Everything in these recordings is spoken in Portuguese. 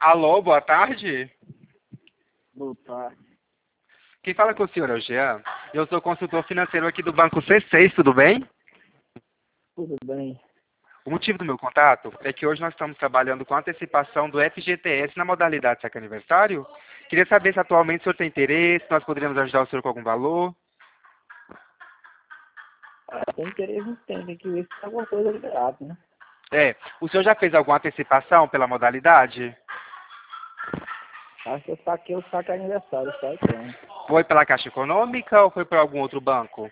Alô, boa tarde. Boa tarde. Quem fala com o senhor é o Jean. Eu sou consultor financeiro aqui do Banco C6, tudo bem? Tudo bem? O motivo do meu contato é que hoje nós estamos trabalhando com antecipação do FGTS na modalidade saque aniversário. Queria saber se atualmente o senhor tem interesse, nós poderíamos ajudar o senhor com algum valor. Tem interesse, não tem que ver se tem alguma coisa liberada, né? O senhor já fez alguma antecipação pela modalidade? Acho que eu saquei o saque aniversário, sai como? Foi pela Caixa Econômica ou foi por algum outro banco?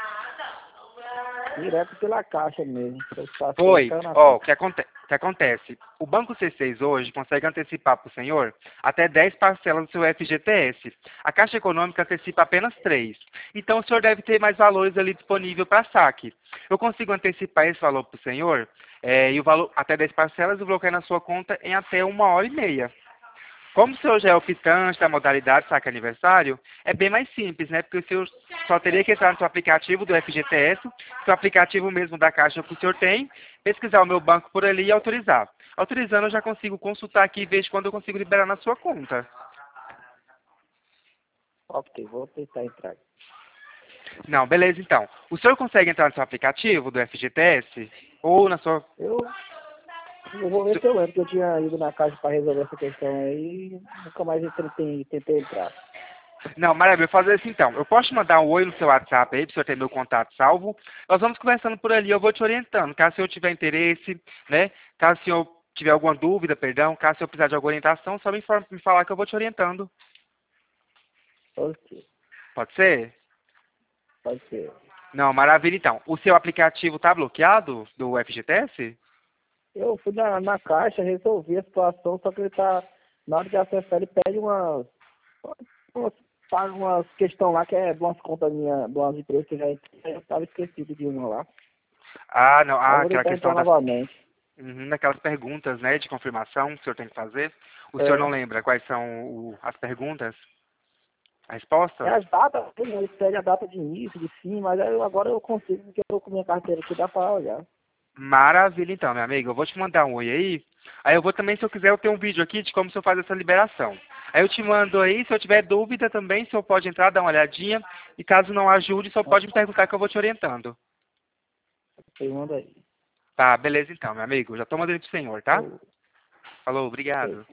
Direto pela caixa mesmo. Eu saquei, Foi. caiu na Ó, conta. o que acontece? O Banco C6 hoje consegue antecipar para o senhor até 10 parcelas do seu FGTS. A Caixa Econômica antecipa apenas 3. Então o senhor deve ter mais valores ali disponível para saque. Eu consigo antecipar esse valor para o senhor e o valor até 10 parcelas eu bloqueio na sua conta em até 1h30. Como o senhor já é optante da modalidade saque aniversário, é bem mais simples, né? Porque o senhor só teria que entrar no seu aplicativo do FGTS, seu aplicativo mesmo da Caixa que o senhor tem, pesquisar o meu banco por ali e autorizar. Autorizando, eu já consigo consultar aqui e vejo quando eu consigo liberar na sua conta. Ok, vou tentar entrar. Não, beleza então. O senhor consegue entrar no seu aplicativo do FGTS? Ou na sua... Eu vou ver se eu lembro que eu tinha ido na caixa para resolver essa questão aí e nunca mais tentei entrar. Não, maravilha, eu vou fazer isso então. Eu posso te mandar um oi no seu WhatsApp aí, para o senhor ter meu contato salvo. Nós vamos conversando por ali, eu vou te orientando. Caso o senhor tiver interesse, né? Caso o senhor tiver alguma dúvida, perdão, caso o senhor precisar de alguma orientação, só me falar que eu vou te orientando. Ok, Pode ser? pode ser. Não, maravilha então. O seu aplicativo está bloqueado do FGTS? Eu fui na caixa, resolvi a situação, só que ele tá. Na hora de acessar, ele pede umas, paga umas questão lá que é de umas contas minhas, de umas empresas que eu já entrei, eu estava esquecido de uma lá. Ah, não. Aí eu Ah, vou aquela tentar questão entrar das... novamente. daquelas perguntas, né, de confirmação que o senhor tem que fazer. O senhor não É, lembra quais são as perguntas? As é respostas? as datas, ele pede a data de início, de fim, mas agora eu consigo, porque eu tô com minha carteira aqui, dá pra olhar. Maravilha, então, meu amigo. Eu vou te mandar um oi aí. Aí eu vou também, se eu quiser, eu tenho um vídeo aqui de como o senhor faz essa liberação. Aí eu te mando aí, se eu tiver dúvida também, o senhor pode entrar, dar uma olhadinha. E caso não ajude, o senhor pode me perguntar que eu vou te orientando. Você manda aí. Tá, beleza então, meu amigo. Já tô mandando pro senhor, tá? Eu, Falou, eu obrigado.